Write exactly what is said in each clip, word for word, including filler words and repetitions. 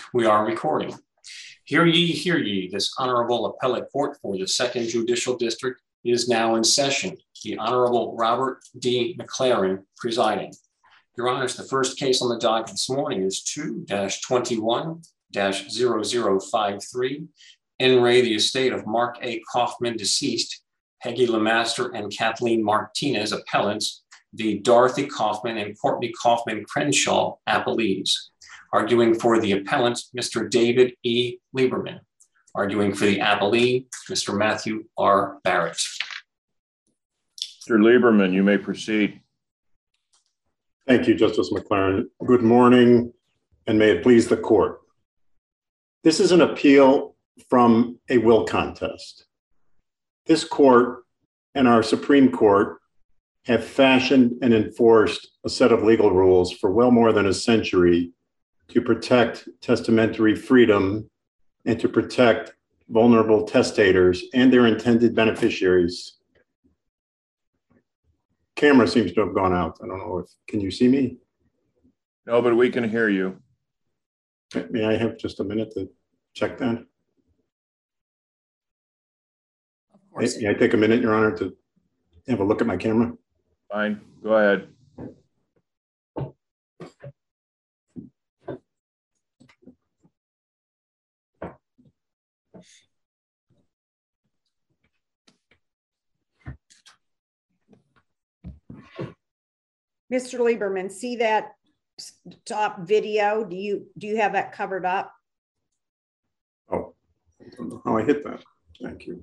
We are recording. Hear ye, hear ye, this Honorable Appellate Court for the Second Judicial District is now in session. The Honorable Robert D. McLaren presiding. Your Honors, the first case on the docket this morning is two dash twenty-one dash zero zero five three. In re the estate of Mark A. Kaufman, deceased, Peggy Lemaster and Kathleen Martinez, appellants, the Dorothy Kaufman and Courtney Kaufman Crenshaw, appellees. Arguing for the appellant, Mister David E. Lieberman. Arguing for the appellee, Mister Matthew R. Barrett. Mister Lieberman, you may proceed. Thank you, Justice McLaren. Good morning, and may it please the court. This is an appeal from a will contest. This court and our Supreme Court have fashioned and enforced a set of legal rules for well more than a century to protect testamentary freedom and to protect vulnerable testators and their intended beneficiaries. Camera seems to have gone out. I don't know if, can you see me? No, but we can hear you. May I have just a minute to check that? Of course. May I take a minute, Your Honor, to have a look at my camera? Fine, go ahead. Mister Lieberman, see that top video? Do you do you have that covered up? Oh, I don't know how I hit that. Thank you.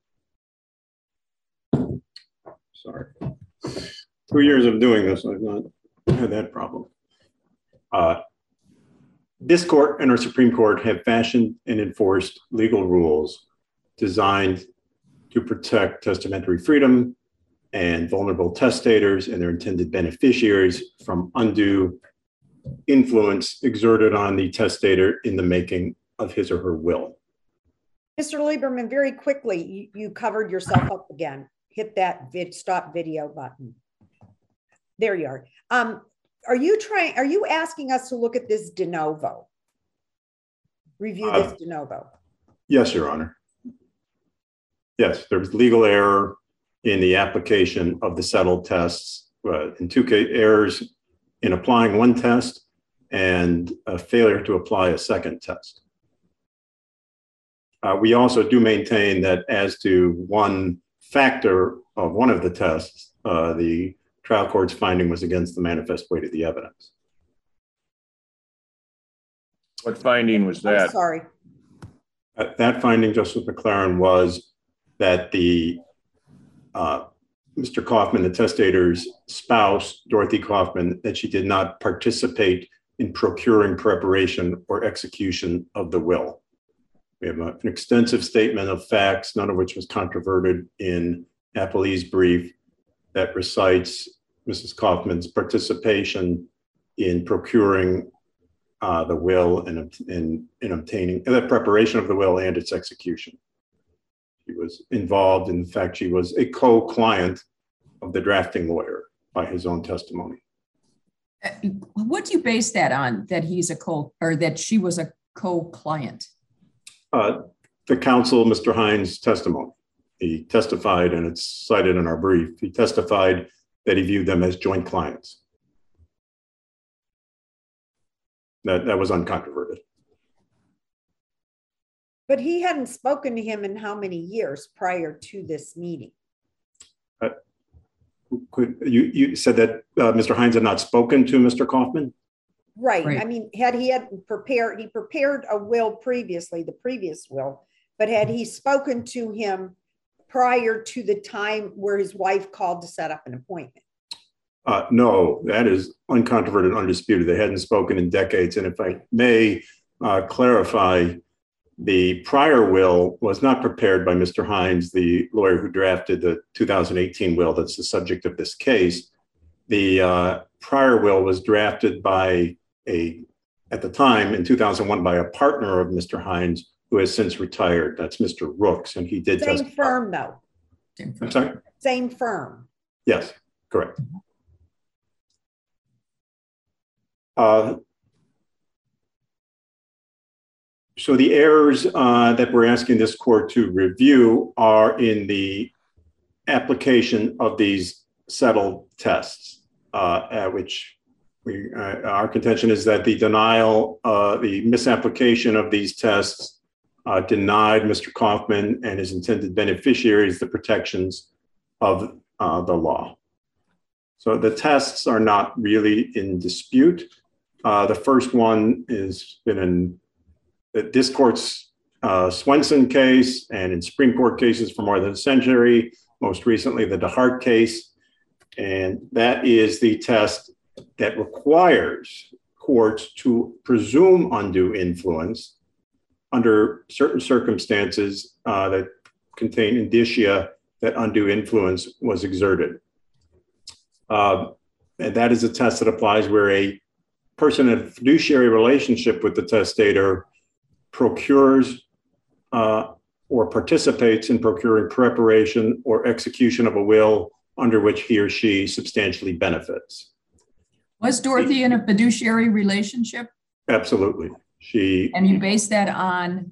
Sorry. Two years of doing this, I've not had that problem. Uh, this court and our Supreme Court have fashioned and enforced legal rules designed to protect testamentary freedom and vulnerable testators and their intended beneficiaries from undue influence exerted on the testator in the making of his or her will. Mister Lieberman, very quickly, you, you covered yourself up again. Hit that vid, stop video button. There you are. Um, are you trying, are you asking us to look at this de novo? Review this uh, de novo? Yes, Your Honor. Yes, there's legal error in the application of the settled tests, uh, in two case errors in applying one test and a failure to apply a second test. Uh, we also do maintain that as to one factor of one of the tests, uh, the trial court's finding was against the manifest weight of the evidence. What finding was that? I'm sorry. Uh, that finding, Justice McLaren, was that the uh, Mister Kaufman, the testator's spouse, Dorothy Kaufman, that she did not participate in procuring, preparation, or execution of the will. We have a, an extensive statement of facts, none of which was controverted in Appellee's brief, that recites Missus Kaufman's participation in procuring uh, the will and in, in obtaining the preparation of the will and its execution. She was involved. In fact, she was a co-client of the drafting lawyer by his own testimony. Uh, what do you base that on, that he's a co, or that she was a co-client? Uh, the counsel, Mister Hines' testimony. He testified, and it's cited in our brief, he testified that he viewed them as joint clients. That, that was uncontroverted. But he hadn't spoken to him in how many years prior to this meeting? Uh, could, you, you said that uh, Mister Hines had not spoken to Mister Kaufman? Right. Right. I mean, had he had prepared, he prepared a will previously, the previous will, but had he spoken to him prior to the time where his wife called to set up an appointment? Uh, no, that is uncontroverted, undisputed. They hadn't spoken in decades. And if I may uh, clarify, the prior will was not prepared by Mister Hines, the lawyer who drafted the two thousand eighteen will that's the subject of this case. The uh, prior will was drafted by a, at the time in two thousand one, by a partner of Mister Hines who has since retired. That's Mister Rooks, and he did Same testify. firm, though. Same firm. I'm sorry? Same firm. Yes, correct. Uh, so the errors uh, that we're asking this court to review are in the application of these settled tests, uh, at which we, uh, our contention is that the denial, uh, the misapplication of these tests uh, denied Mister Kaufman and his intended beneficiaries the protections of uh, the law. So the tests are not really in dispute. Uh, the first one has been in this court's uh, Swenson case and in Supreme Court cases for more than a century, most recently the DeHart case. And that is the test that requires courts to presume undue influence under certain circumstances uh, that contain indicia that undue influence was exerted. Uh, and that is a test that applies where a person in a fiduciary relationship with the testator procures uh, or participates in procuring preparation or execution of a will under which he or she substantially benefits. Was Dorothy in a fiduciary relationship? Absolutely. She And you base that on?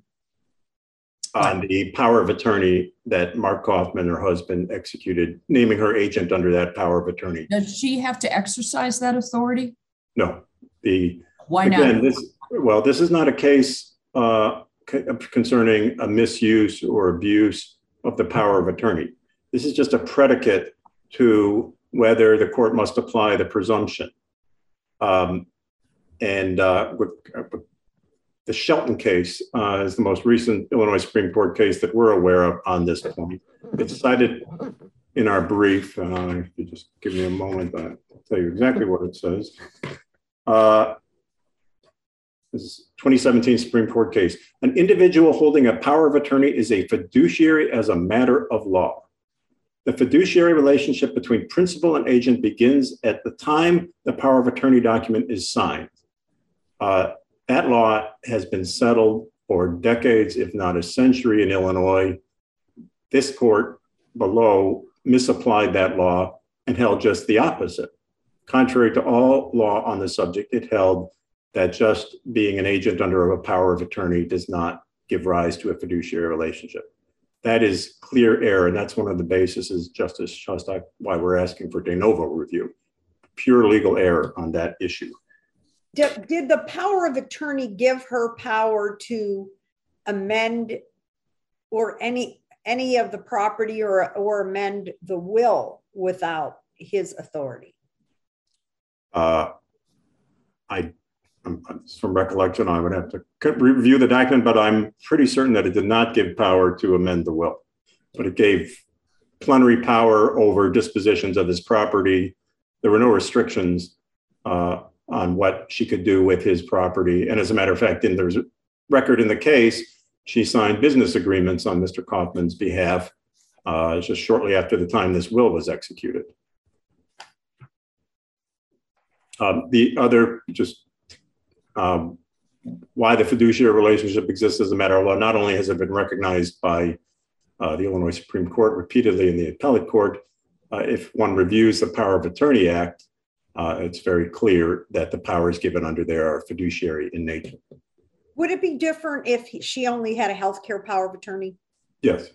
on the power of attorney that Mark Kaufman, her husband, executed, naming her agent under that power of attorney. Does she have to exercise that authority? No. The Why again, not? This, well, this is not a case uh, concerning a misuse or abuse of the power of attorney. This is just a predicate to whether the court must apply the presumption. Um, and uh, with, uh, the Shelton case uh, is the most recent Illinois Supreme Court case that we're aware of on this point. It's cited in our brief. Uh, if you just give me a moment, I'll tell you exactly what it says. Uh, this is twenty seventeen Supreme Court case. An individual holding a power of attorney is a fiduciary as a matter of law. The fiduciary relationship between principal and agent begins at the time the power of attorney document is signed. Uh, that law has been settled for decades, if not a century in Illinois. This court below misapplied that law and held just the opposite. Contrary to all law on the subject, it held that just being an agent under a power of attorney does not give rise to a fiduciary relationship. That is clear error, and that's one of the bases, Justice Shostak, why we're asking for de novo review. Pure legal error on that issue. Did, did the power of attorney give her power to amend or any any of the property or, or amend the will without his authority? Uh, I, I'm, from recollection, I would have to review the document, but I'm pretty certain that it did not give power to amend the will, but it gave plenary power over dispositions of his property. There were no restrictions uh, on what she could do with his property. And as a matter of fact, in there's a record in the case, she signed business agreements on Mister Kaufman's behalf uh, just shortly after the time this will was executed. Um, the other, just um, why the fiduciary relationship exists as a matter of law, not only has it been recognized by uh, the Illinois Supreme Court repeatedly in the appellate court, uh, if one reviews the Power of Attorney Act, uh, it's very clear that the powers given under there are fiduciary in nature. Would it be different if she only had a healthcare power of attorney? Yes.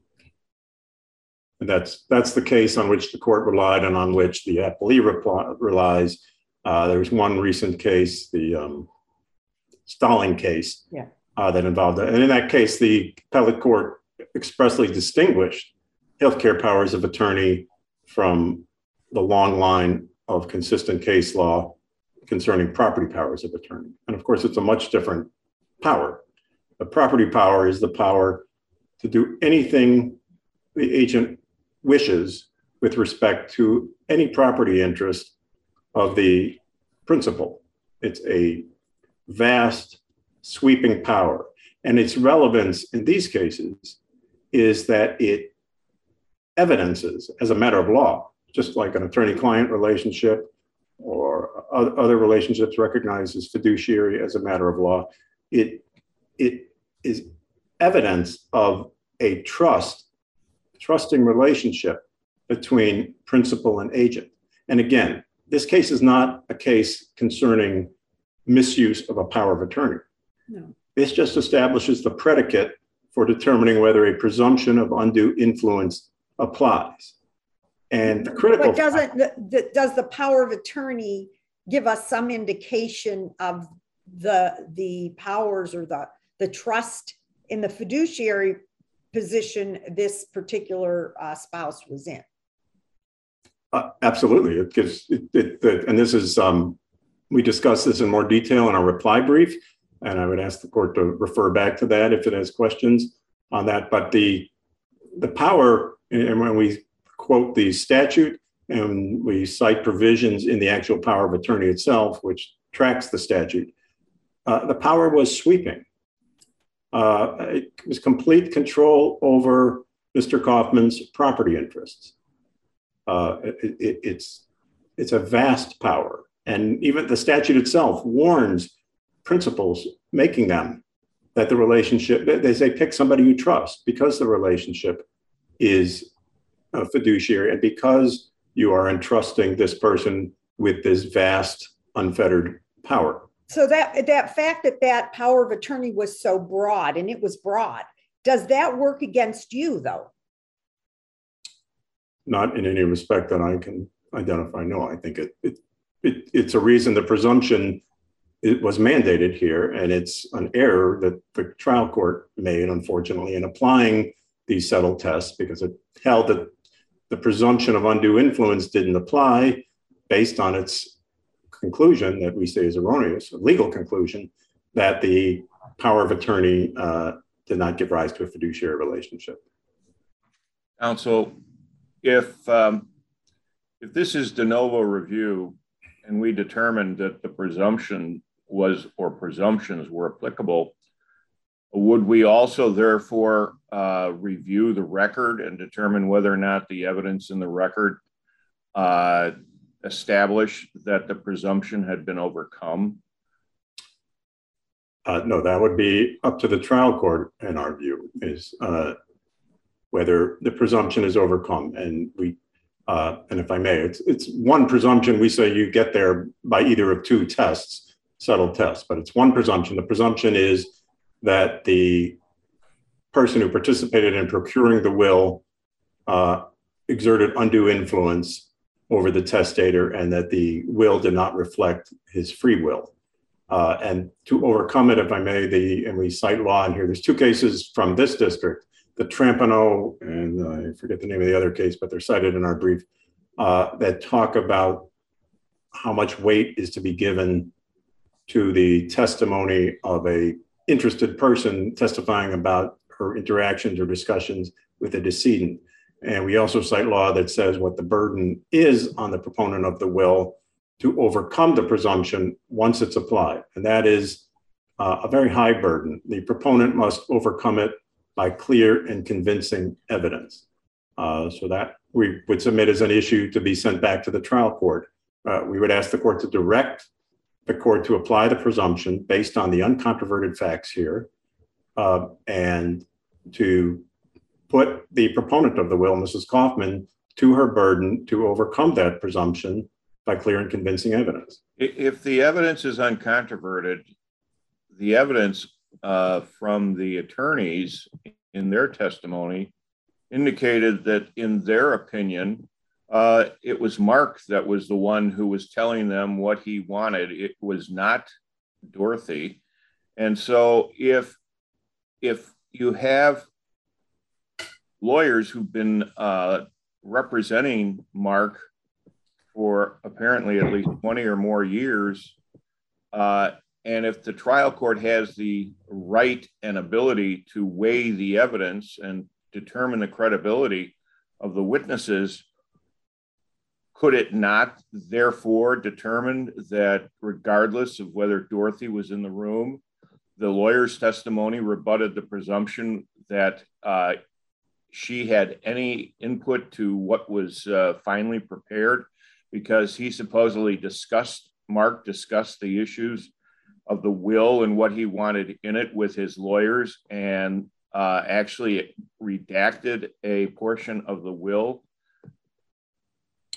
And that's, that's the case on which the court relied and on which the appellee reply, relies. Uh, there was one recent case, the um, Stalling case, yeah. uh, that involved that. And in that case, the appellate court expressly distinguished healthcare powers of attorney from the long line of consistent case law concerning property powers of attorney. And of course, it's a much different power. The property power is the power to do anything the agent wishes with respect to any property interest of the principal. It's a vast, sweeping power. And its relevance in these cases is that it evidences, as a matter of law, just like an attorney-client relationship or other relationships recognized as fiduciary as a matter of law, it, it is evidence of a trust, trusting relationship between principal and agent. And again, this case is not a case concerning misuse of a power of attorney. No. This just establishes the predicate for determining whether a presumption of undue influence applies. And the critical. But doesn't the, the, does the power of attorney give us some indication of the the powers or the the trust in the fiduciary position this particular uh, spouse was in? Uh, absolutely, it gives it, it, it, and this is um, we discussed this in more detail in our reply brief, and I would ask the court to refer back to that if it has questions on that. But the the power, and when we quote the statute and we cite provisions in the actual power of attorney itself, which tracks the statute, uh, the power was sweeping. Uh, it was complete control over Mister Kaufman's property interests. Uh, it, it, it's it's a vast power, and even the statute itself warns principals making them that the relationship, they say pick somebody you trust because the relationship is a fiduciary and because you are entrusting this person with this vast unfettered power. So that that fact that that power of attorney was so broad, and it was broad, does that work against you though? Not in any respect that I can identify. No, I think it, it, it it's a reason the presumption it was mandated here, and it's an error that the trial court made, unfortunately, in applying these settled tests, because it held that the presumption of undue influence didn't apply based on its conclusion that we say is erroneous, a legal conclusion, that the power of attorney uh, did not give rise to a fiduciary relationship. Counsel, if um, if this is de novo review and we determined that the presumption was or presumptions were applicable, would we also therefore uh, review the record and determine whether or not the evidence in the record uh, establish that the presumption had been overcome? Uh, no, that would be up to the trial court, in our view, is uh, whether the presumption is overcome. And we, uh, and if I may, it's it's one presumption. We say you get there by either of two tests, settled tests, but it's one presumption. The presumption is that the person who participated in procuring the will uh, exerted undue influence over the testator, and that the will did not reflect his free will. Uh, and to overcome it, if I may, the and we cite law in here. There's two cases from this district, the Trampano, and uh, I forget the name of the other case, but they're cited in our brief, uh, that talk about how much weight is to be given to the testimony of a interested person testifying about her interactions or discussions with a decedent. And we also cite law that says what the burden is on the proponent of the will to overcome the presumption once it's applied. And that is uh, a very high burden. The proponent must overcome it by clear and convincing evidence. Uh, so that we would submit as an issue to be sent back to the trial court. Uh, we would ask the court to direct the court to apply the presumption based on the uncontroverted facts here, uh, and to put the proponent of the will, Missus Kaufman, to her burden to overcome that presumption by clear and convincing evidence. If the evidence is uncontroverted, the evidence uh, from the attorneys in their testimony indicated that in their opinion, uh, it was Mark that was the one who was telling them what he wanted. It was not Dorothy. And so if, if you have lawyers who've been uh, representing Mark for apparently at least twenty or more years, uh, and if the trial court has the right and ability to weigh the evidence and determine the credibility of the witnesses, could it not therefore determine that regardless of whether Dorothy was in the room, the lawyer's testimony rebutted the presumption that uh, she had any input to what was uh, finally prepared, because he supposedly discussed, Mark discussed the issues of the will and what he wanted in it with his lawyers, and uh, actually redacted a portion of the will?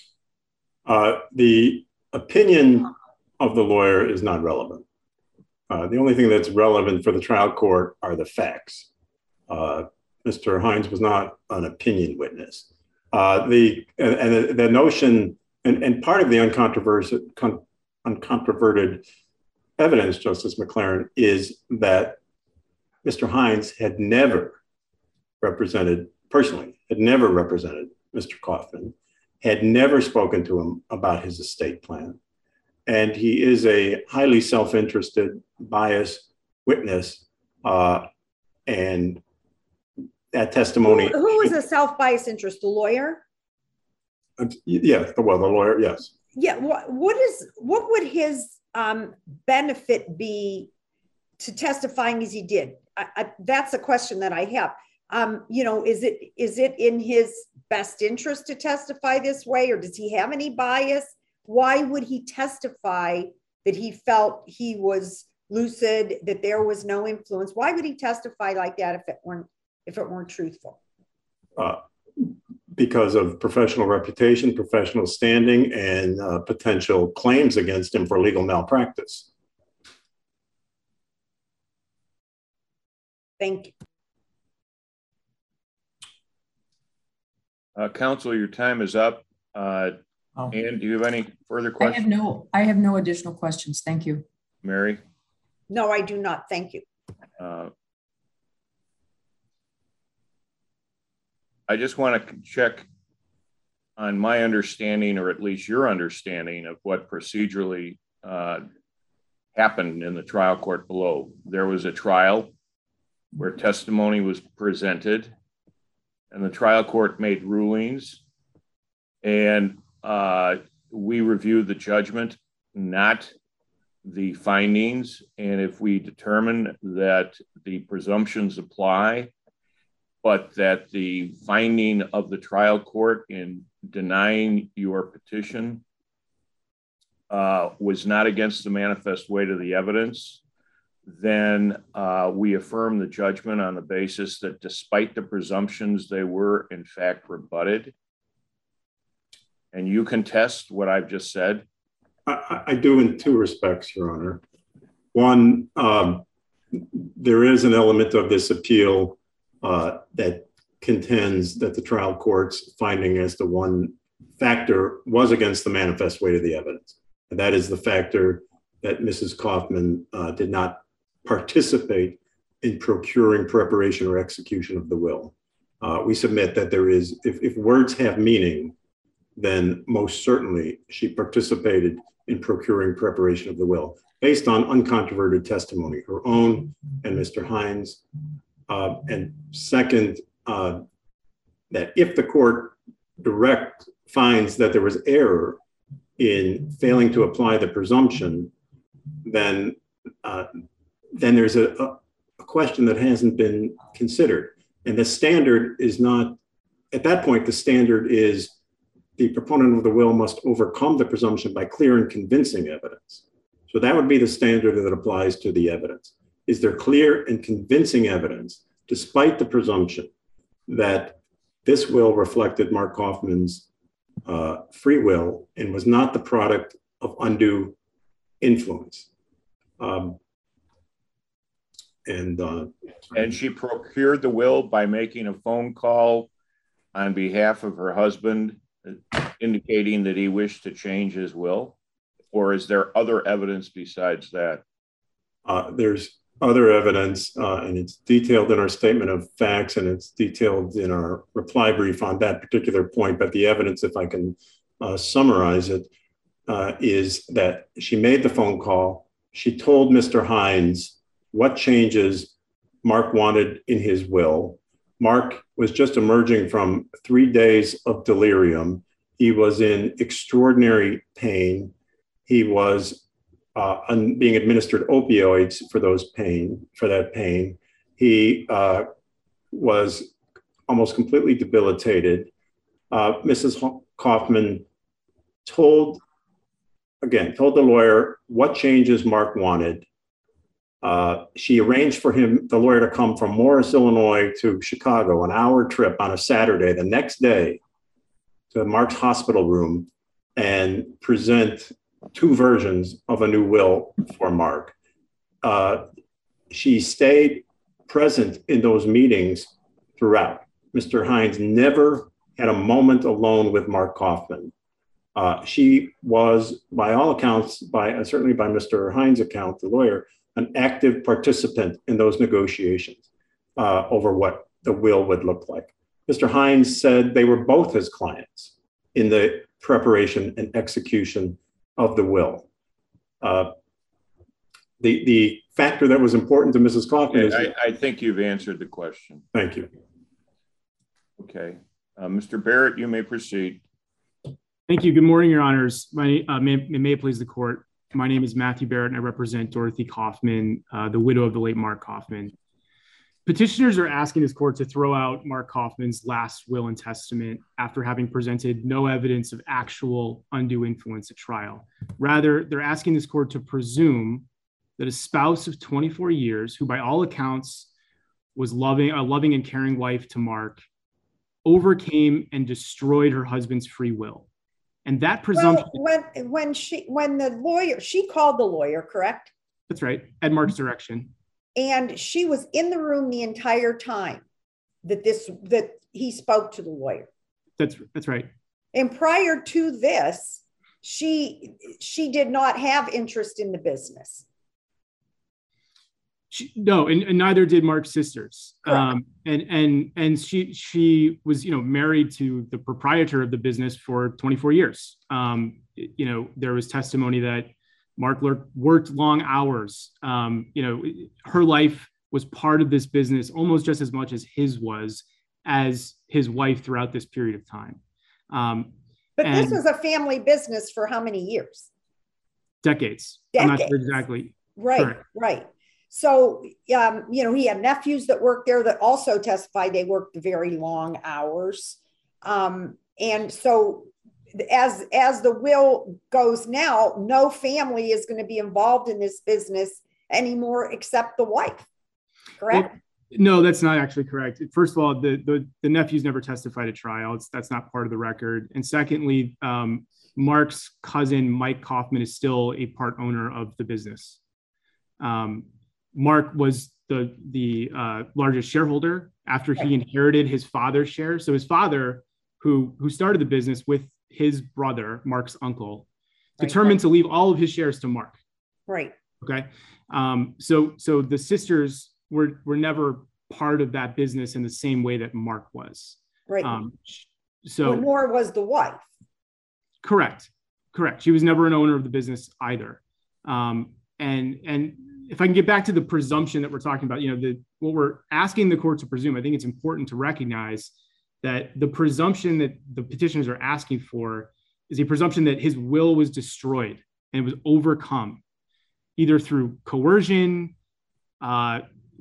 Uh, the opinion of the lawyer is not relevant. Uh, the only thing that's relevant for the trial court are the facts. Uh, Mister Hines was not an opinion witness. Uh, the and, and the, the notion, and, and part of the uncontroversial, con, uncontroverted evidence, Justice McLaren, is that Mister Hines had never represented, personally, had never represented Mister Coffman, had never spoken to him about his estate plan. And he is a highly self-interested, biased witness. Uh, and that testimony. Who, who is a self-biased interest? The lawyer? Uh, yes, well, the lawyer, yes. Yeah, what, what is, what would his um, benefit be to testifying as he did? I, I, that's a question that I have. Um, you know, is it is it in his best interest to testify this way, or does he have any bias? Why would he testify that he felt he was lucid, that there was no influence? Why would he testify like that if it weren't if it weren't truthful? Uh, because of professional reputation, professional standing, and uh, potential claims against him for legal malpractice. Thank you. Uh, counsel, your time is up. Uh, Oh. Ann, do you have any further I questions? have no, I have no additional questions. Thank you. Mary? No, I do not. Thank you. Uh, I just want to check on my understanding, or at least your understanding, of what procedurally uh, happened in the trial court below. There was a trial where testimony was presented, and the trial court made rulings, and uh, we reviewed the judgment, not the findings. And if we determine that the presumptions apply, but that the finding of the trial court in denying your petition uh, was not against the manifest weight of the evidence, then uh, we affirm the judgment on the basis that despite the presumptions, they were in fact rebutted. And you contest what I've just said? I, I do in two respects, Your Honor. One, um, there is an element of this appeal uh, that contends that the trial court's finding as to one factor was against the manifest weight of the evidence. And that is the factor that Missus Coffman uh, did not participate in procuring, preparation, or execution of the will. Uh, we submit that there is, if, if words have meaning, then most certainly she participated in procuring, preparation of the will based on uncontroverted testimony, her own and Mister Hines. Uh, and second, uh, that if the court direct finds that there was error in failing to apply the presumption, then uh, then there's a, a question that hasn't been considered. And the standard is not, at that point, the standard is the proponent of the will must overcome the presumption by clear and convincing evidence. So that would be the standard that applies to the evidence. Is there clear and convincing evidence, despite the presumption that this will reflected Mark Coffman's uh, free will and was not the product of undue influence? Um, and uh, and she procured the will by making a phone call on behalf of her husband, indicating that he wished to change his will? Or is there other evidence besides that? Uh, there's other evidence, uh, and it's detailed in our statement of facts, and it's detailed in our reply brief on that particular point. But the evidence, if I can uh, summarize it, uh, is that she made the phone call. She told Mister Hines what changes Mark wanted in his will. Mark was just emerging from three days of delirium. He was in extraordinary pain. He was uh, un- being administered opioids for those pain, for that pain. He uh, was almost completely debilitated. Uh, Missus Coffman told, again, told the lawyer what changes Mark wanted. Uh, she arranged for him, the lawyer, to come from Morris, Illinois to Chicago, an hour trip on a Saturday, the next day, to Mark's hospital room and present two versions of a new will for Mark. uh, she stayed present in those meetings throughout. Mister Hines never had a moment alone with Mark Kaufman. Uh, she was, by all accounts, by uh, certainly by Mister Hines' account, the lawyer, an active participant in those negotiations uh, over what the will would look like. Mister Hines said they were both his clients in the preparation and execution of the will. Uh, the, the factor that was important to Missus Kaufman is- I, I think you've answered the question. Thank you. Okay. Uh, Mister Barrett, you may proceed. Thank you. Good morning, Your Honors. My, uh, may, may it please the court. My name is Matthew Barrett, and I represent Dorothy Kaufman, uh, the widow of the late Mark Kaufman. Petitioners are asking this court to throw out Mark Kaufman's last will and testament after having presented no evidence of actual undue influence at trial. Rather, they're asking this court to presume that a spouse of twenty-four years, who by all accounts was loving, a loving and caring wife to Mark, overcame and destroyed her husband's free will. And that presumption- Well, when, when she, when the lawyer, she called the lawyer, correct? That's right, at Mark's direction. And she was in the room the entire time that this, that he spoke to the lawyer. That's, that's right. And prior to this, she, she did not have interest in the business. She, no, and, and neither did Mark's sisters. Um, and and and she she was, you know, married to the proprietor of the business for twenty-four years. Um, you know, there was testimony that Mark worked long hours. Um, you know, her life was part of this business almost just as much as his was, as his wife throughout this period of time. Um, but this was a family business for how many years? Decades. Decades. I'm not sure exactly. Right, Correct. right. So, um, you know, he had nephews that worked there that also testified they worked very long hours. Um, and so as, as the will goes now, no family is going to be involved in this business anymore except the wife, correct? Well, no, that's not actually correct. First of all, the, the, the nephews never testified at trial. It's, that's not part of the record. And secondly, um, Mark's cousin, Mike Kaufman, is still a part owner of the business. Um, Mark was the, the uh, largest shareholder after he inherited his father's share. So his father, who, who started the business with his brother, Mark's uncle, Right. determined to leave all of his shares to Mark. Right. Okay. Um, so, so the sisters were, were never part of that business in the same way that Mark was. Right. Um, so Well, nor was the wife. Correct. Correct. She was never an owner of the business either. Um, and, and if I can get back to the presumption that we're talking about, you know, the, what we're asking the court to presume, I think it's important to recognize that the presumption that the petitioners are asking for is a presumption that his will was destroyed and it was overcome either through coercion, uh,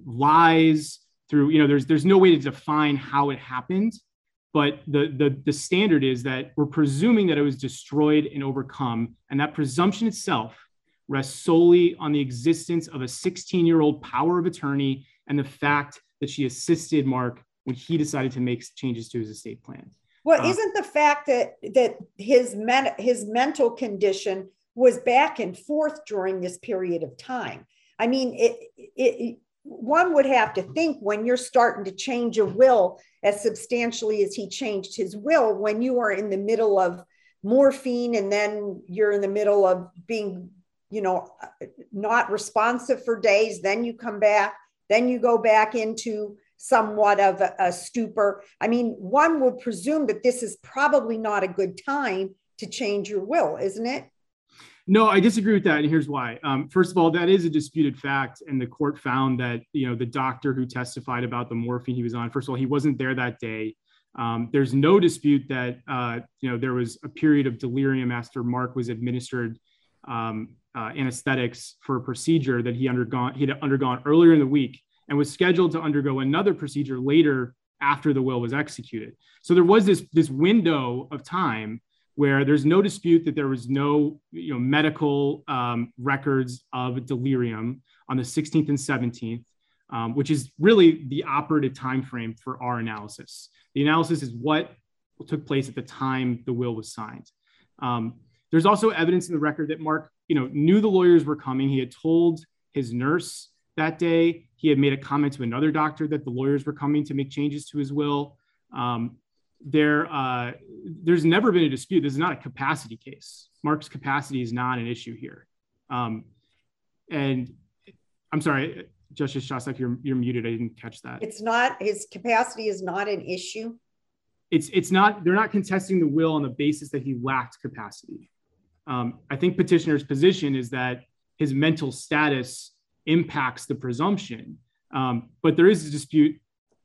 lies, through, you know, there's, there's no way to define how it happened, but the, the, the standard is that we're presuming that it was destroyed and overcome. And that presumption itself rests solely on the existence of a sixteen year old power of attorney and the fact that she assisted Mark when he decided to make changes to his estate plan. Well, Uh, isn't the fact that, that his men, his mental condition was back and forth during this period of time? I mean, it, it, it one would have to think when you're starting to change a will as substantially as he changed his will, when you are in the middle of morphine and then you're in the middle of being, you know, not responsive for days, then you come back, then you go back into somewhat of a, a stupor. I mean, one would presume that this is probably not a good time to change your will, isn't it? No, I disagree with that. And here's why. Um, first of all, that is a disputed fact. And the court found that, you know, the doctor who testified about the morphine he was on, first of all, he wasn't there that day. Um, there's no dispute that, uh, you know, there was a period of delirium after Mark was administered um, uh, anesthetics for a procedure that he undergone, he had undergone earlier in the week and was scheduled to undergo another procedure later after the will was executed. So there was this, this window of time where there's no dispute that there was no, you know, medical um, records of delirium on the sixteenth and seventeenth, um, which is really the operative time frame for our analysis. The analysis is what took place at the time the will was signed. Um, there's also evidence in the record that Mark, you know, knew the lawyers were coming. He had told his nurse that day. He had made a comment to another doctor that the lawyers were coming to make changes to his will. Um, there, uh, there's never been a dispute. This is not a capacity case. Mark's capacity is not an issue here. Um, and I'm sorry, Justice Shostak, you're, you're muted. I didn't catch that. It's not, his capacity is not an issue. It's, it's not, they're not contesting the will on the basis that he lacked capacity. Um, I think petitioner's position is that his mental status impacts the presumption, um, but there is a dispute.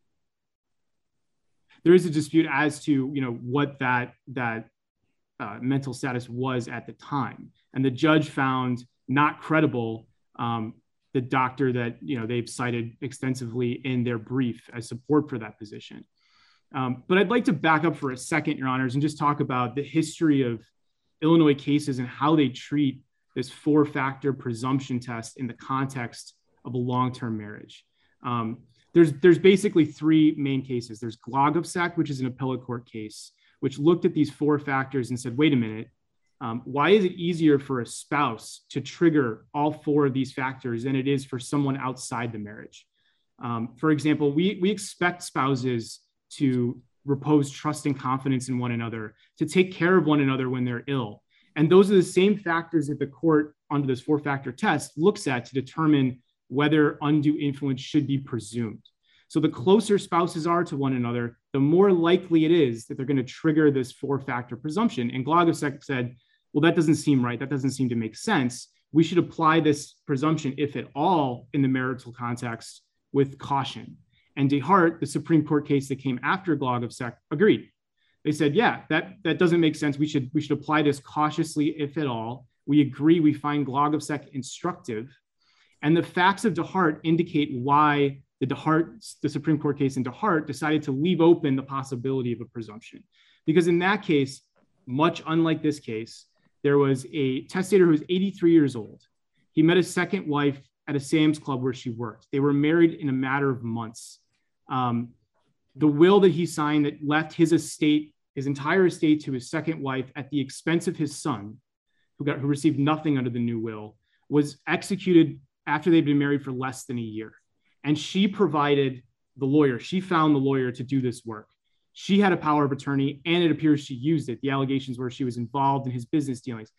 There is a dispute as to, you know, what that, that uh, mental status was at the time. And the judge found not credible um, the doctor that, you know, they've cited extensively in their brief as support for that position. Um, but I'd like to back up for a second, Your Honors, and just talk about the history of Illinois cases and how they treat this four-factor presumption test in the context of a long-term marriage. Um, there's, there's basically three main cases. There's Glogowczak, which is an appellate court case, which looked at these four factors and said, wait a minute, um, why is it easier for a spouse to trigger all four of these factors than it is for someone outside the marriage? Um, for example, we, we expect spouses to repose trust and confidence in one another, to take care of one another when they're ill. And those are the same factors that the court under this four-factor test looks at to determine whether undue influence should be presumed. So the closer spouses are to one another, the more likely it is that they're going to trigger this four-factor presumption. And Glogowczak said, well, that doesn't seem right. That doesn't seem to make sense. We should apply this presumption, if at all, in the marital context with caution. And DeHart, the Supreme Court case that came after Glogowczak, agreed. They said, yeah, that, that doesn't make sense. We should, we should apply this cautiously, if at all. We agree. We find Glogowczak instructive. And the facts of DeHart indicate why the DeHart, the Supreme Court case in DeHart, decided to leave open the possibility of a presumption. Because in that case, much unlike this case, there was a testator who was eighty-three years old. He met a second wife at a Sam's Club where she worked. They were married in a matter of months. Um, the will that he signed that left his estate, his entire estate, to his second wife at the expense of his son, who got who received nothing under the new will, was executed after they'd been married for less than a year. And she provided the lawyer. She found the lawyer to do this work. She had a power of attorney, and it appears she used it. The allegations were she was involved in his business dealings.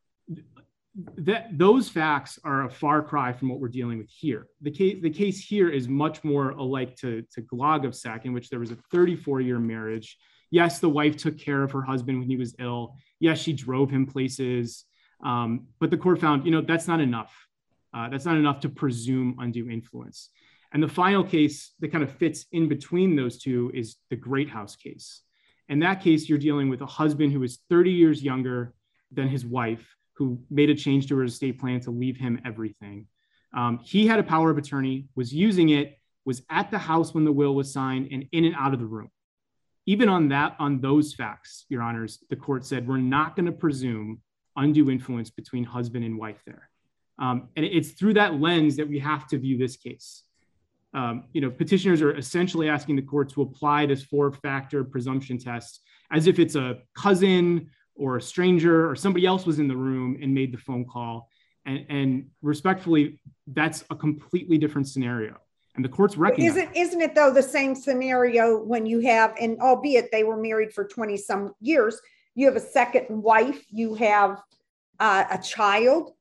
That, those facts are a far cry from what we're dealing with here. The case, the case here is much more alike to, to Glogowczak, in which there was a thirty-four-year marriage. Yes, the wife took care of her husband when he was ill. Yes, she drove him places. Um, but the court found, you know, that's not enough. Uh, that's not enough to presume undue influence. And the final case that kind of fits in between those two is the Greathouse case. In that case, you're dealing with a husband who is thirty years younger than his wife, who made a change to her estate plan to leave him everything. Um, he had a power of attorney, was using it, was at the house when the will was signed, and in and out of the room. Even on that, on those facts, Your Honors, the court said, we're not going to presume undue influence between husband and wife there. Um, and it's through that lens that we have to view this case. Um, you know, petitioners are essentially asking the court to apply this four-factor presumption test as if it's a cousin or a stranger or somebody else was in the room and made the phone call. And, and respectfully, that's a completely different scenario. And the court's recognized. Isn't, isn't it though the same scenario when you have, and albeit they were married for twenty some years, you have a second wife, you have uh, a child,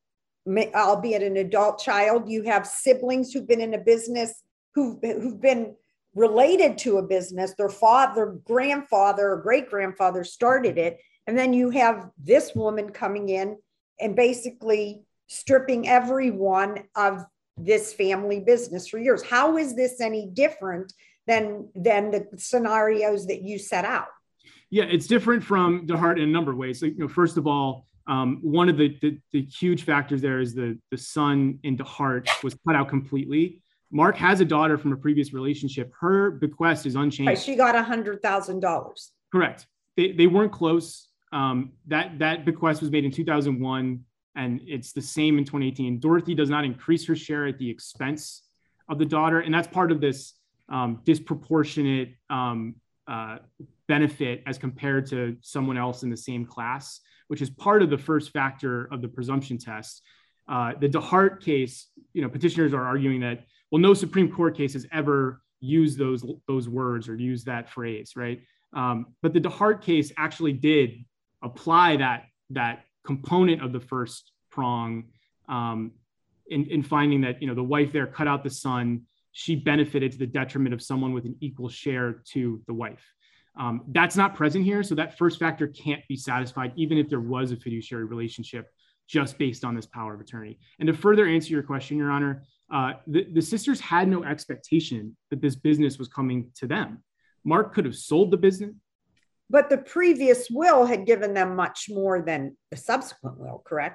albeit an adult child, you have siblings who've been in a business, who've, who've been related to a business, their father, grandfather, or great-grandfather started it. And then you have this woman coming in and basically stripping everyone of this family business for years. How is this any different than, than the scenarios that you set out? Yeah, it's different from DeHart in a number of ways. So, you know, first of all, um, one of the, the, the huge factors there is the, the son in DeHart was cut out completely. Mark has a daughter from a previous relationship. Her bequest is unchanged. Right, she got one hundred thousand dollars. Correct. They, they weren't close. Um, that, that bequest was made in two thousand one, and it's the same in twenty eighteen. Dorothy does not increase her share at the expense of the daughter, and that's part of this um, disproportionate um, uh, benefit as compared to someone else in the same class, which is part of the first factor of the presumption test. Uh, the DeHart case, you know, petitioners are arguing that, well, no Supreme Court case has ever used those, those words or used that phrase, right? Um, but the DeHart case actually did apply that, that component of the first prong um, in, in finding that, you know, the wife there cut out the son, she benefited to the detriment of someone with an equal share to the wife. Um, that's not present here. So that first factor can't be satisfied, even if there was a fiduciary relationship just based on this power of attorney. And to further answer your question, Your Honor, uh, the, the sisters had no expectation that this business was coming to them. Mark could have sold the business. But the previous will had given them much more than the subsequent will, correct?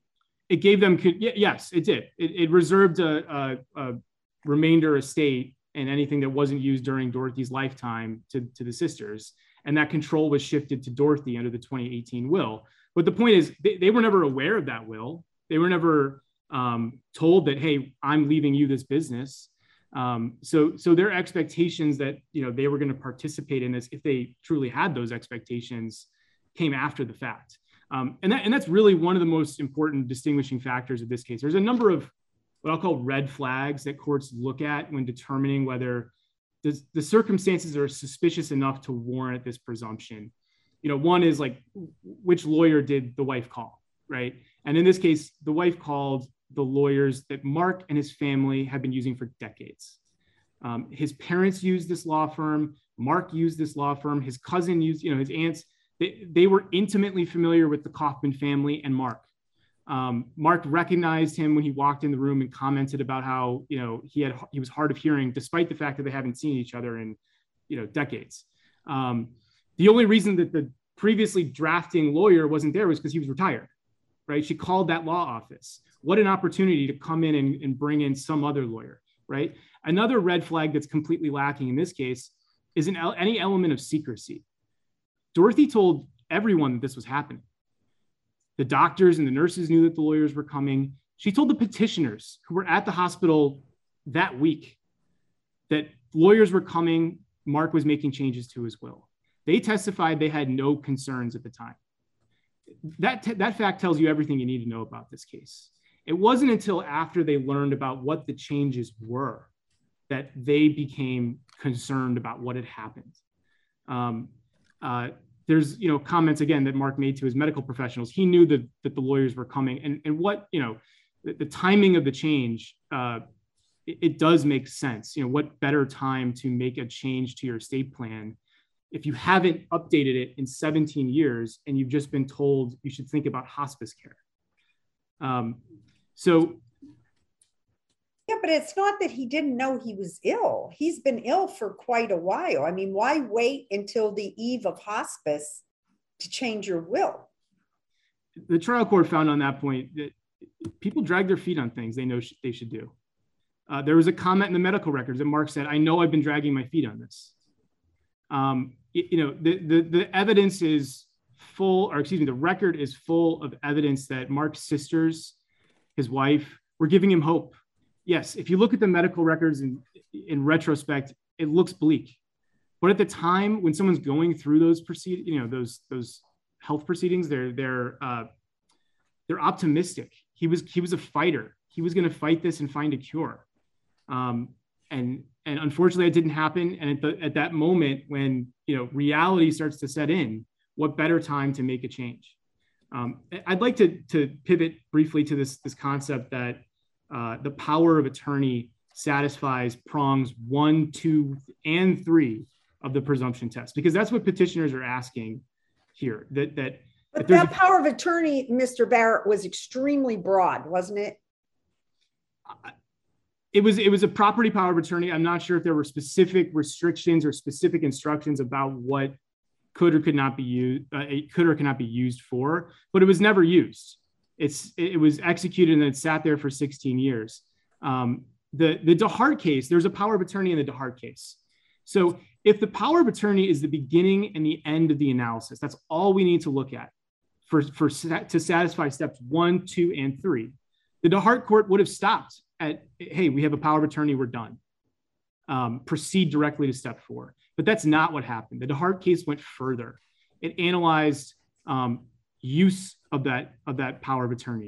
It gave them, yes, it did. It, it reserved a, a, a remainder estate and anything that wasn't used during Dorothy's lifetime to, to the sisters. And that control was shifted to Dorothy under the twenty eighteen will. But the point is, they, they were never aware of that will. They were never um, told that, hey, I'm leaving you this business. Um, so, so their expectations that, you know, they were going to participate in this, if they truly had those expectations, came after the fact. Um, and, that, and that's really one of the most important distinguishing factors of this case. There's a number of what I'll call red flags that courts look at when determining whether the, the circumstances are suspicious enough to warrant this presumption. You know, one is like, which lawyer did the wife call, right? And in this case, the wife called the lawyers that Mark and his family have been using for decades. Um, his parents used this law firm. Mark used this law firm. His cousin used, you know, his aunts. They, they were intimately familiar with the Kaufman family and Mark. Um, Mark recognized him when he walked in the room and commented about how, you know, he had he was hard of hearing, despite the fact that they haven't seen each other in, you know, decades. Um, the only reason that the previously drafting lawyer wasn't there was because he was retired, right? She called that law office. What an opportunity to come in and, and bring in some other lawyer, right? Another red flag that's completely lacking in this case is an, any element of secrecy. Dorothy told everyone that this was happening. The doctors and the nurses knew that the lawyers were coming. She told the petitioners who were at the hospital that week that lawyers were coming. Mark was making changes to his will. They testified they had no concerns at the time. That, that fact tells you everything you need to know about this case. It wasn't until after they learned about what the changes were that they became concerned about what had happened. Um, uh, there's, you know, comments again that Mark made to his medical professionals. He knew that, that the lawyers were coming, and, and what, you know, the, the timing of the change, uh, it, it does make sense. You know, what better time to make a change to your estate plan if you haven't updated it in seventeen years and you've just been told you should think about hospice care. Um, so. Yeah, but it's not that he didn't know he was ill. He's been ill for quite a while. I mean, why wait until the eve of hospice to change your will? The trial court found on that point that people drag their feet on things they know sh- they should do. Uh, there was a comment in the medical records that Mark said, I know I've been dragging my feet on this. Um, it, you know, the, the, the evidence is full, or excuse me, the record is full of evidence that Mark's sisters, his wife, were giving him hope. Yes, if you look at the medical records in, in retrospect, it looks bleak. But at the time when someone's going through those proceed, you know, those those health proceedings, they're they're uh, they're optimistic. He was he was a fighter. He was going to fight this and find a cure. Um, and and unfortunately, it didn't happen. And at the at that moment when, you know, reality starts to set in, what better time to make a change? Um, I'd like to to pivot briefly to this this concept that. Uh, the power of attorney satisfies prongs one, two, and three of the presumption test, because that's what petitioners are asking here. That that, but that that power of attorney, Mister Barrett, was extremely broad, wasn't it? It was it was a property power of attorney. I'm not sure if there were specific restrictions or specific instructions about what could or could not be used, uh, it could or cannot be used for, but it was never used. It's, it was executed and it sat there for sixteen years. Um, the, the DeHart case, there's a power of attorney in the DeHart case. So if the power of attorney is the beginning and the end of the analysis, that's all we need to look at for, for to satisfy steps one, two, and three. The DeHart court would have stopped at, hey, we have a power of attorney, we're done. Um, proceed directly to step four. But that's not what happened. The DeHart case went further. It analyzed um, use of that of that power of attorney,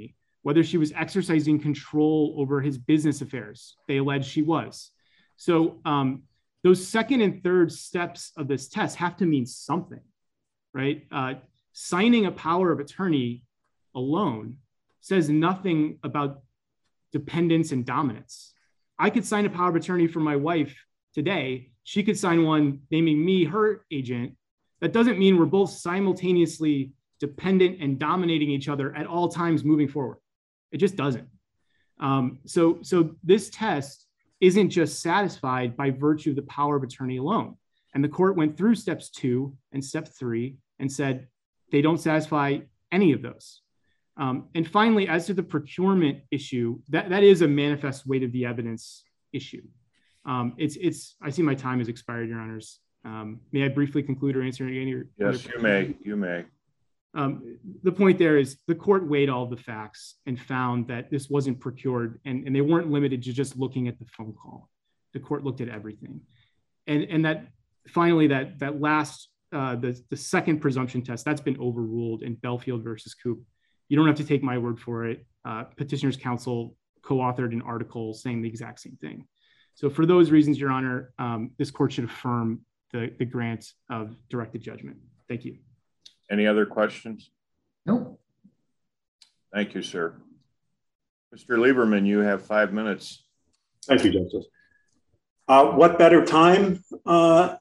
whether she was exercising control over his business affairs. They allege she was. So um, those second and third steps of this test have to mean something, right? Uh, signing a power of attorney alone says nothing about dependence and dominance. I could sign a power of attorney for my wife today. She could sign one naming me her agent. That doesn't mean we're both simultaneously dependent and dominating each other at all times moving forward. It just doesn't. Um, so, so this test isn't just satisfied by virtue of the power of attorney alone. And the court went through steps two and step three and said they don't satisfy any of those. Um, and finally, as to the procurement issue, that, that is a manifest weight of the evidence issue. Um, it's, it's, I see my time has expired, Your Honors. Um, may I briefly conclude or answer any? Or yes, you may, you may. Um, the point there is the court weighed all the facts and found that this wasn't procured, and, and they weren't limited to just looking at the phone call. The court looked at everything. And, and that finally, that, that last, uh, the, the second presumption test, that's been overruled in Belfield versus Coop. You don't have to take my word for it. Uh, Petitioner's Counsel co-authored an article saying the exact same thing. So for those reasons, Your Honor, um, this court should affirm the, the grant of directed judgment. Thank you. Any other questions? Nope. Thank you, sir. Mister Lieberman, you have five minutes. Thank you, Justice. Uh, what better time uh,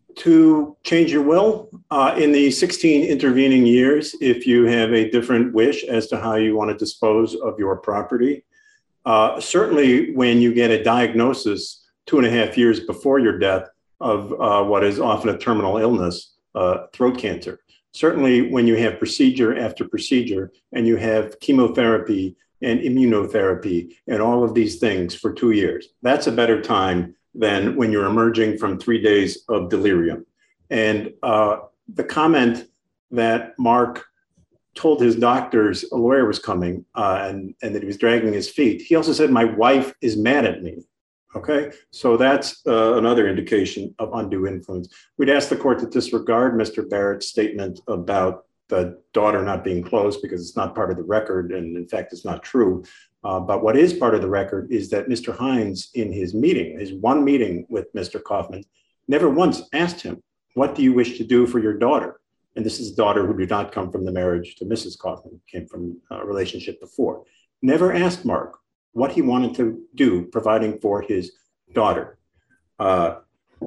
to change your will uh, in the sixteen intervening years if you have a different wish as to how you want to dispose of your property? Uh, certainly when you get a diagnosis two and a half years before your death of uh, what is often a terminal illness, uh, throat cancer. Certainly when you have procedure after procedure and you have chemotherapy and immunotherapy and all of these things for two years, that's a better time than when you're emerging from three days of delirium. And uh, the comment that Mark told his doctors a lawyer was coming uh, and, and that he was dragging his feet, he also said, my wife is mad at me. Okay, so that's uh, another indication of undue influence. We'd ask the court to disregard Mister Barrett's statement about the daughter not being close because it's not part of the record, and in fact, it's not true. Uh, but what is part of the record is that Mister Hines, in his meeting, his one meeting with Mister Kaufman, never once asked him, what do you wish to do for your daughter? And this is a daughter who did not come from the marriage to Missus Kaufman, came from a relationship before. Never asked Mark what he wanted to do, providing for his daughter. Uh,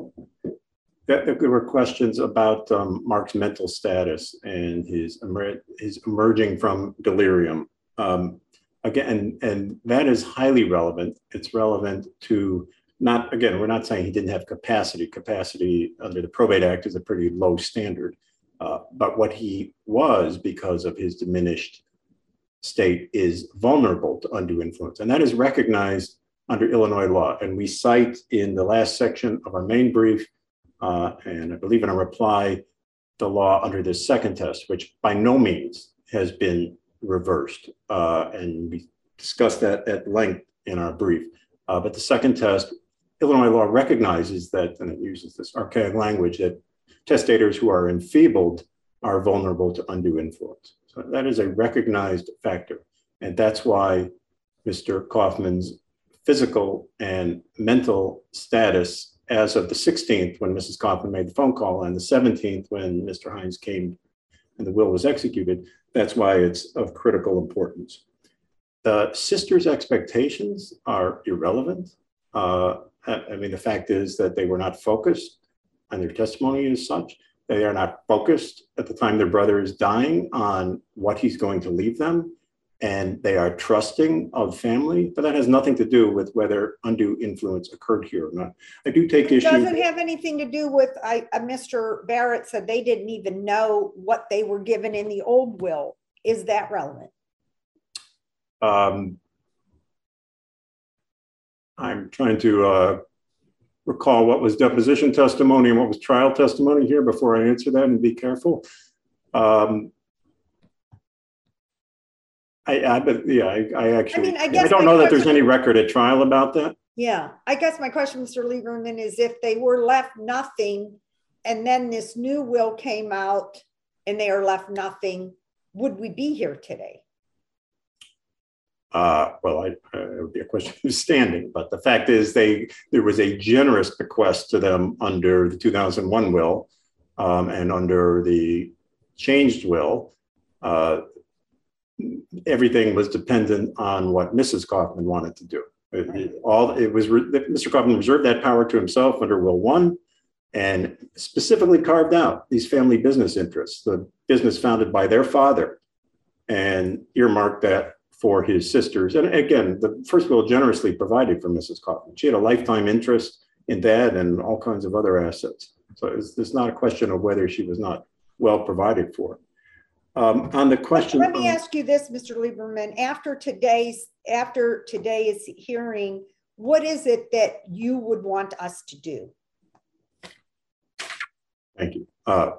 there were questions about um, Mark's mental status and his, emer his emerging from delirium. Um, again, and, and that is highly relevant. It's relevant to not, again, we're not saying he didn't have capacity. Capacity under the Probate Act is a pretty low standard. Uh, but what he was, because of his diminished state, is vulnerable to undue influence. And that is recognized under Illinois law. And we cite in the last section of our main brief, uh, and I believe in a reply, the law under the second test, which by no means has been reversed. Uh, and we discussed that at length in our brief. Uh, but the second test, Illinois law recognizes that, and it uses this archaic language, that testators who are enfeebled are vulnerable to undue influence. So that is a recognized factor. And that's why Mister Kaufman's physical and mental status as of the sixteenth, when Missus Kaufman made the phone call, and the seventeenth, when Mister Hines came and the will was executed, that's why it's of critical importance. The sister's expectations are irrelevant. Uh, I mean, the fact is that they were not focused, and their testimony is such. They are not focused at the time their brother is dying on what he's going to leave them, and they are trusting of family, but that has nothing to do with whether undue influence occurred here or not. I do take issue. It doesn't have anything to do with, I, uh, Mister Barrett said they didn't even know what they were given in the old will. Is that relevant? Um, I'm trying to uh, recall what was deposition testimony and what was trial testimony here before I answer that, and be careful. Um, I, I but yeah, I, I actually, I, mean, I, guess I don't know question, that there's any record at trial about that. Yeah, I guess my question, Mister Lieberman, is if they were left nothing, and then this new will came out, and they are left nothing, would we be here today? Uh, well, I, uh, it would be a question of standing, but the fact is they there was a generous bequest to them under the two thousand one will um, and under the changed will. Uh, everything was dependent on what Missus Kaufman wanted to do. It, it, all it was Mister Kaufman reserved that power to himself under Will One, and specifically carved out these family business interests, the business founded by their father, and earmarked that for his sisters. And again, the first will generously provided for Missus Kaufman. She had a lifetime interest in that and all kinds of other assets. So it's, it's not a question of whether she was not well provided for. Um, on the question, let me of, ask you this, Mister Lieberman. After today's after today's hearing, what is it that you would want us to do? Thank you. Uh,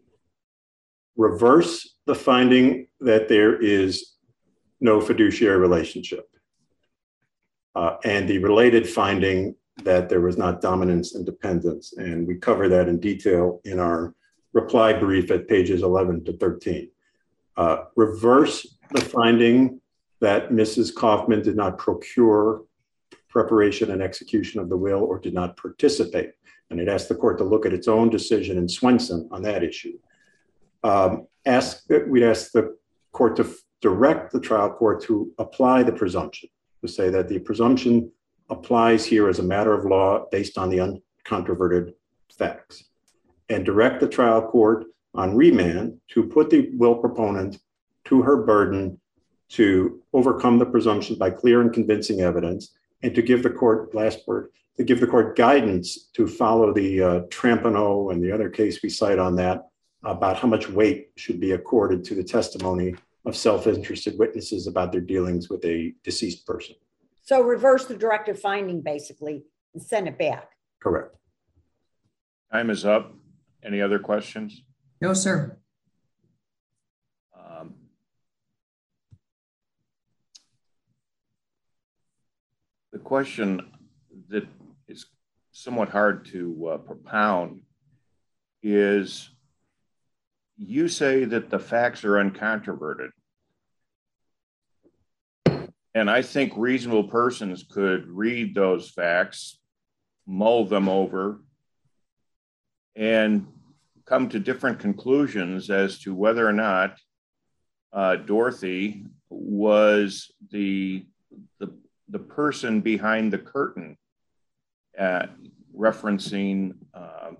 reverse the finding that there is no fiduciary relationship, uh, and the related finding that there was not dominance and dependence, and we cover that in detail in our reply brief at pages eleven to thirteen. Uh, reverse the finding that Missus Kaufman did not procure preparation and execution of the will or did not participate. And it asked the court to look at its own decision in Swenson on that issue. Um, ask, we'd ask the court to direct the trial court to apply the presumption, to say that the presumption applies here as a matter of law based on the uncontroverted facts, and direct the trial court on remand to put the will proponent to her burden to overcome the presumption by clear and convincing evidence, and to give the court, last word, to give the court guidance to follow the uh, Trampano and the other case we cite on that about how much weight should be accorded to the testimony of self-interested witnesses about their dealings with a deceased person. So reverse the directive finding basically and send it back. Correct. Time is up. Any other questions? No, sir. Um, the question that is somewhat hard to uh, propound is, you say that the facts are uncontroverted. And I think reasonable persons could read those facts, mull them over, and come to different conclusions as to whether or not uh, Dorothy was the, the, the person behind the curtain, uh, referencing uh,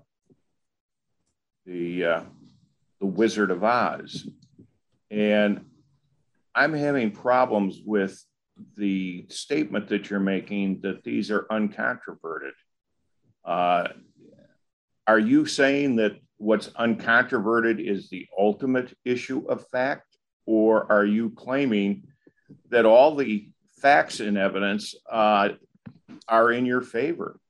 the, uh, the Wizard of Oz. And I'm having problems with the statement that you're making that these are uncontroverted. Uh, are you saying that what's uncontroverted is the ultimate issue of fact, or are you claiming that all the facts and evidence uh, are in your favor?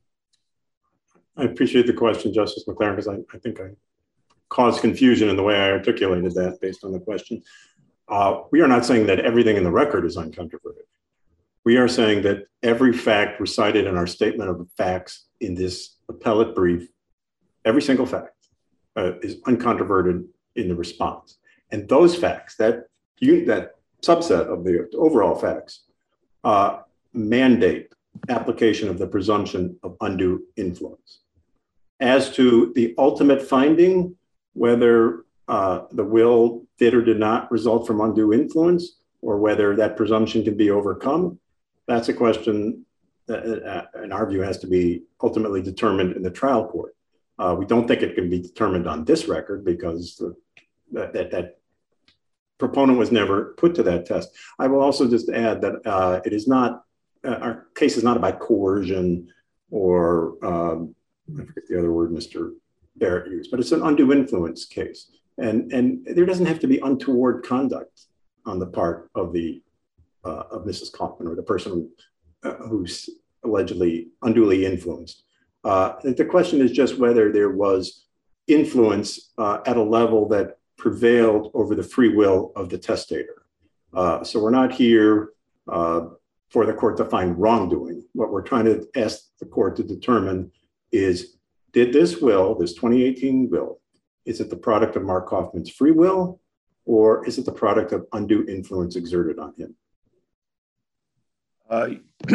I appreciate the question, Justice McLaren, because I, I think I caused confusion in the way I articulated that based on the question. Uh, we are not saying that everything in the record is uncontroverted. We are saying that every fact recited in our statement of facts in this appellate brief, every single fact, uh, is uncontroverted in the response. And those facts, that, you, that subset of the overall facts, uh, mandate application of the presumption of undue influence. As to the ultimate finding, whether uh, the will did or did not result from undue influence, or whether that presumption can be overcome, that's a question that, uh, in our view, has to be ultimately determined in the trial court. Uh, we don't think it can be determined on this record because the, that, that, that proponent was never put to that test. I will also just add that uh, it is not, uh, our case is not about coercion or, um, I forget the other word Mister Barrett used, but it's an undue influence case. And, and there doesn't have to be untoward conduct on the part of the uh, of Missus Kaufman or the person uh, who's allegedly unduly influenced. Uh, the question is just whether there was influence uh, at a level that prevailed over the free will of the testator. Uh, so we're not here uh, for the court to find wrongdoing. What we're trying to ask the court to determine is, did this will, this twenty eighteen will, is it the product of Mark Kaufman's free will, or is it the product of undue influence exerted on him? Uh,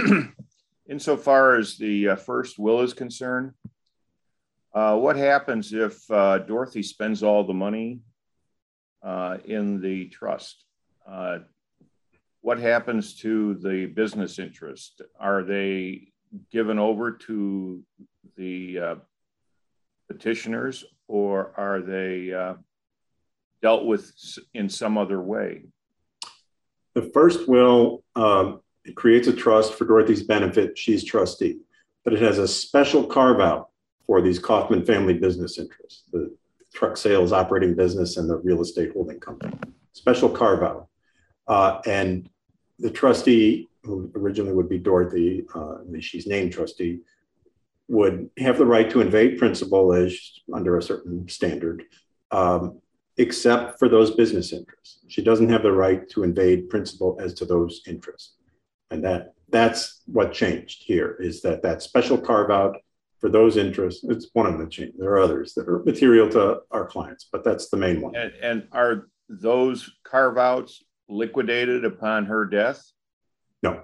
insofar as the uh, first will is concerned, uh, what happens if uh, Dorothy spends all the money uh, in the trust? Uh, what happens to the business interest? Are they given over to the uh, petitioners, or are they uh, dealt with in some other way? The first will, um, it creates a trust for Dorothy's benefit. She's trustee, but it has a special carve out for these Kaufman family business interests, the truck sales operating business and the real estate holding company. Special carve out. Uh, and the trustee, who originally would be Dorothy, uh, she's named trustee, would have the right to invade principal as under a certain standard, um, except for those business interests. She doesn't have the right to invade principal as to those interests. And that that's what changed here, is that that special carve out for those interests, it's one of the change. There are others that are material to our clients, but that's the main one. And, and are those carve outs liquidated upon her death? No.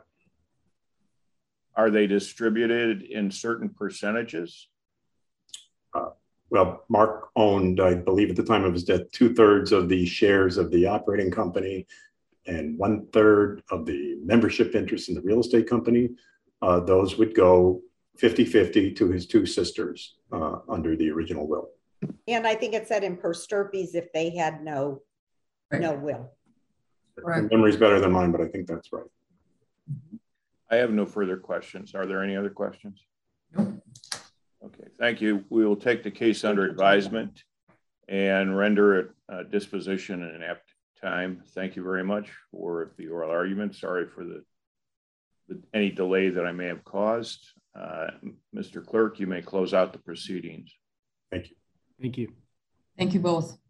Are they distributed in certain percentages? Uh, well, Mark owned, I believe at the time of his death, two thirds of the shares of the operating company and one third of the membership interest in the real estate company. Uh, those would go fifty fifty to his two sisters uh, under the original will. And I think it said in per stirpes if they had no, Right. no will. Right. The memory's better than mine, but I think that's right. I have no further questions. Are there any other questions? No. Okay, thank you. We will take the case under advisement and render it uh, disposition in an apt time. Thank you very much for the oral argument. Sorry for the, the any delay that I may have caused. Uh, Mister Clerk, you may close out the proceedings. Thank you. Thank you. Thank you both.